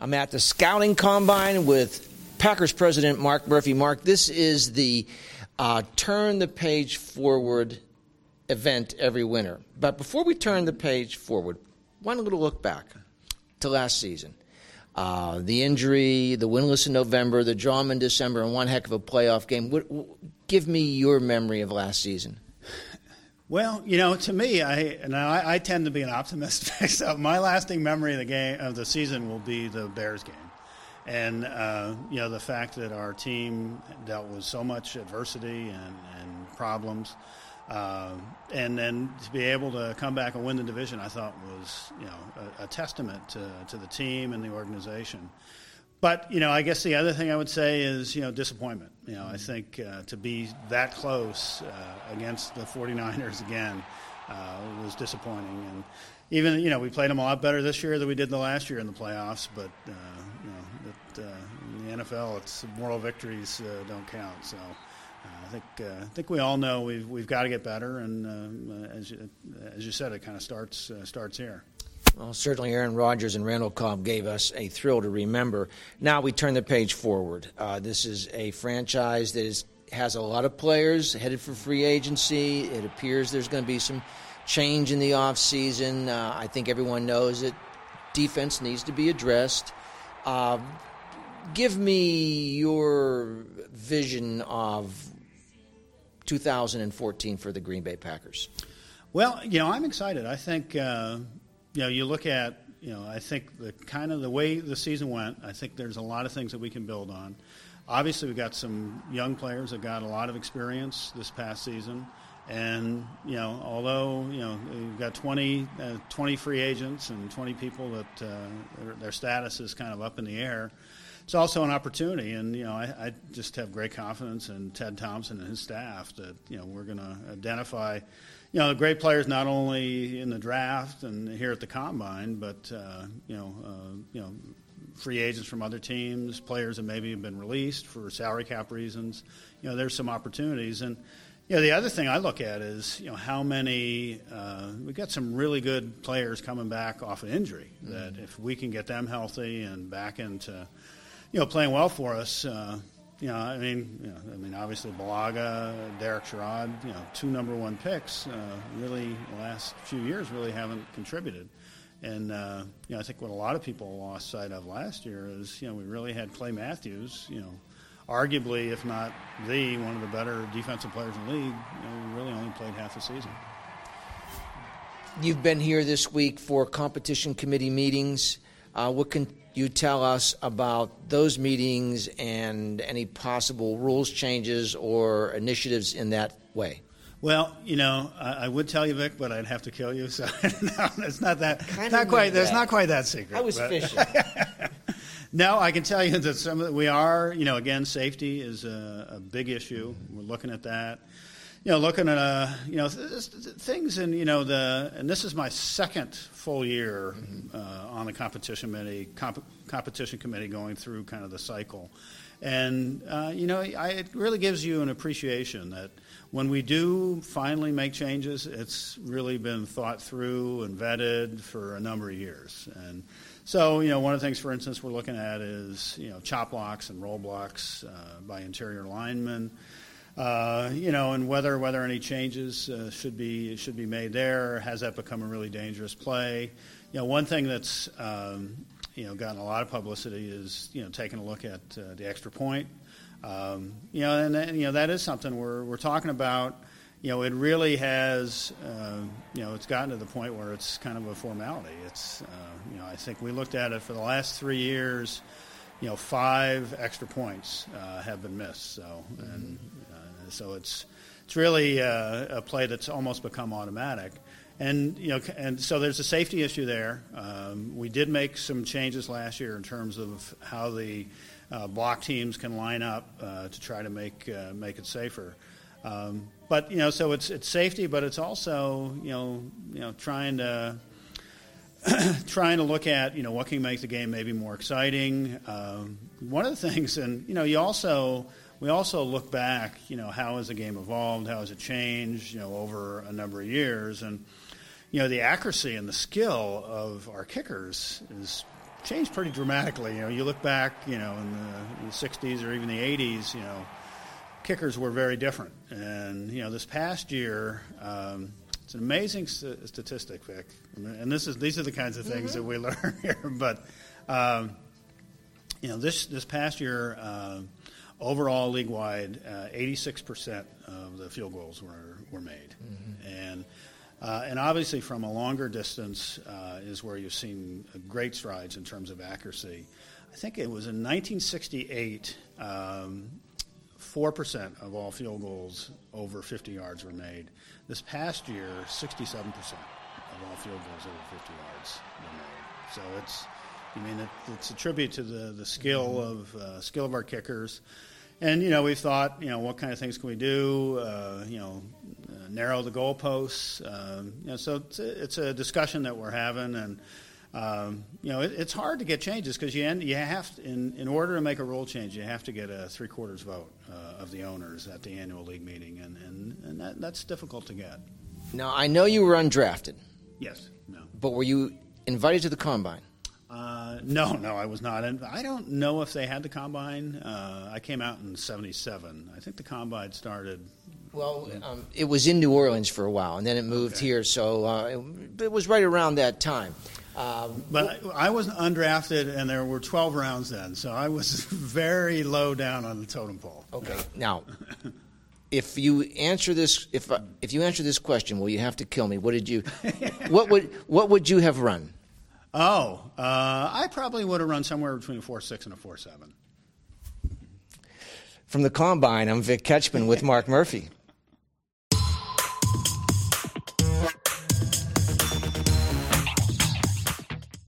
I'm at the Scouting Combine with Packers president Mark Murphy. Mark, this is the Turn the Page Forward event every winter. But before we turn the page forward, one little look back to last season. The injury, the winless in November, the drama in December, and one heck of a playoff game. Give me your memory of last season. Well, to me, I tend to be an optimist. So my lasting memory of the season will be the Bears game. And, the fact that our team dealt with so much adversity and problems. And then to be able to come back and win the division, I thought was, a testament to the team and the organization. But, I guess the other thing I would say is, disappointment. I think to be that close against the 49ers again was disappointing. And even, we played them a lot better this year than we did the last year in the playoffs. But, in the NFL, it's moral victories don't count. So I think we all know we've got to get better. And as you said, it kind of starts here. Well, certainly Aaron Rodgers and Randall Cobb gave us a thrill to remember. Now we turn the page forward. This is a franchise that has a lot of players headed for free agency. It appears there's going to be some change in the offseason. I think everyone knows that defense needs to be addressed. Give me your vision of 2014 for the Green Bay Packers. Well, I'm excited. I think you look at, I think the way the season went, I think there's a lot of things that we can build on. Obviously, we've got some young players that got a lot of experience this past season. And, although, we've got 20 free agents and 20 people that their status is kind of up in the air, it's also an opportunity. And, I just have great confidence in Ted Thompson and his staff that, we're going to identify great players not only in the draft and here at the Combine, but, free agents from other teams, players that maybe have been released for salary cap reasons. There's some opportunities. And, the other thing I look at is, how many we've got some really good players coming back off of injury that if we can get them healthy and back into, playing well for us, obviously Bulaga, Derek Sherrod, 2 number 1 picks, really the last few years really haven't contributed. And, I think what a lot of people lost sight of last year is, we really had Clay Matthews, arguably, if not one of the better defensive players in the league. We really only played half the season. You've been here this week for competition committee meetings. What can you tell us about those meetings and any possible rules changes or initiatives in that way? Well, I would tell you, Vic, but I'd have to kill you. So no, it's not that. Not quite. There's not quite that secret. I was fishing. No, I can tell you that we are. Again, safety is a big issue. We're looking at that. Looking at things, and and this is my second full year on the competition committee, going through kind of the cycle, and it really gives you an appreciation that when we do finally make changes, it's really been thought through and vetted for a number of years. And so, one of the things, for instance, we're looking at is, chop blocks and roll blocks by interior linemen, and whether any changes should be made there. Has that become a really dangerous play? One thing that's, gotten a lot of publicity is, taking a look at the extra point. That is something we're talking about. It really has, it's gotten to the point where it's kind of a formality. It's, I think we looked at it for the last 3 years, 5 extra points have been missed. So, so it's really a play that's almost become automatic. And so there's a safety issue there. We did make some changes last year in terms of how the block teams can line up to try to make it safer. But so it's safety, but it's also trying to look at what can make the game maybe more exciting. One of the things, and we also look back, how has the game evolved, how has it changed, over a number of years, and the accuracy and the skill of our kickers is changed pretty dramatically. You know, you look back, you know, in the 60s or even the 80s, you know, kickers were very different. And, you know, this past year, it's an amazing statistic, Vic. And these are the kinds of things that we learn here. But, you know, this past year, overall league-wide, 86% of the field goals were made. And obviously from a longer distance is where you've seen great strides in terms of accuracy. I think it was in 1968, 4% of all field goals over 50 yards were made. This past year, 67% of all field goals over 50 yards were made. So it's a tribute to the skill of our kickers. And, you know, we've thought, you know, what kind of things can we do, you know, narrow the goalposts. You know, so it's a discussion that we're having. And, you know, it's hard to get changes because you have to, in order to make a rule change, you have to get a 3/4 vote of the owners at the annual league meeting. And that's difficult to get. Now, I know you were undrafted. Yes. No. But were you invited to the Combine? No, I was not. And I don't know if they had the Combine. I came out in 1977. I think the Combine started. Well, it was in New Orleans for a while, and then it moved here, so it was right around that time. But I was undrafted, and there were 12 rounds then, so I was very low down on the totem pole. Okay. Now, if you answer this, if you answer this question, well, you have to kill me. What would you have run? I probably would have run somewhere between a 4.6 and a 4.7. From the Combine, I'm Vic Ketchman with Mark Murphy.